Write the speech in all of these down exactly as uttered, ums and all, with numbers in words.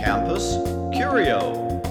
Campus Curio。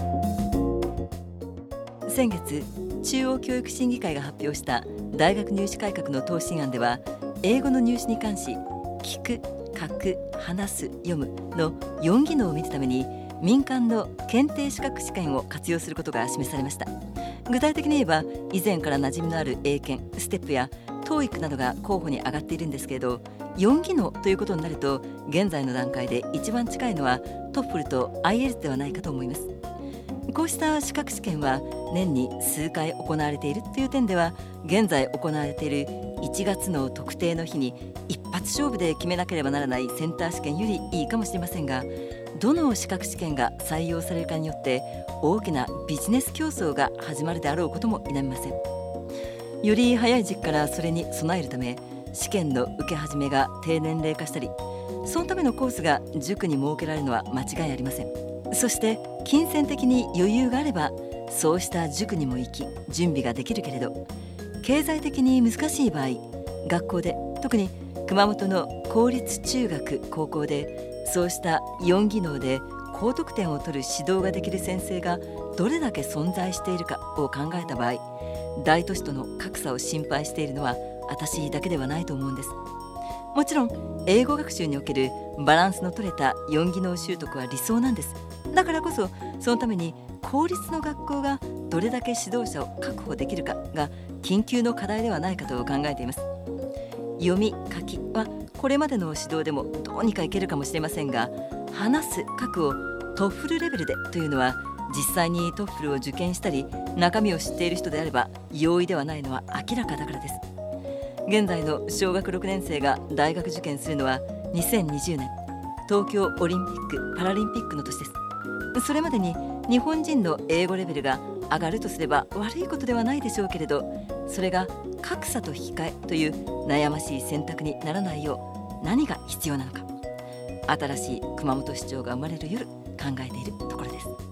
先月、中央教育審議会が発表した大学入試改革の答申案では、英語の入試に関し聞く、書く、話す、読むのよん技能を見るために民間の検定資格試験を活用することが示されました。具体的に言えば、以前から馴染みのある英検、ステップや トーイック などが候補に上がっているんですけれど、よん技能ということになると、現在の段階で一番近いのは トーフル と アイエルツ ではないかと思います。こうした資格試験は年に数回行われているという点では、現在行われているいちがつの特定の日に一発勝負で決めなければならないセンター試験よりいいかもしれませんが、どの資格試験が採用されるかによって大きなビジネス競争が始まるであろうことも否めません。より早い時期からそれに備えるため、試験の受け始めが低年齢化したり、そのためのコースが塾に設けられるのは間違いありません。そして金銭的に余裕があれば、そうした塾にも行き準備ができるけれど、経済的に難しい場合、学校で、特に熊本の公立中学高校でそうしたよん技能で高得点を取る指導ができる先生がどれだけ存在しているかを考えた場合、大都市との格差を心配しているのは私だけではないと思うんです。もちろん英語学習におけるバランスの取れたよん技能習得は理想なんです。だからこそ、そのために公立の学校がどれだけ指導者を確保できるかが緊急の課題ではないかと考えています。読み書きはこれまでの指導でもどうにかいけるかもしれませんが、話す書くを トーフル レベルでというのは、実際に トーフル を受験したり中身を知っている人であれば容易ではないのは明らかだからです。現在の小学ろくねん生が大学受験するのはにせんにじゅうねん東京オリンピック・パラリンピックの年です。それまでに日本人の英語レベルが上がるとすれば悪いことではないでしょうけれど、それが格差と引き換えという悩ましい選択にならないよう何が必要なのか、新しい熊本市長が生まれる夜考えているところです。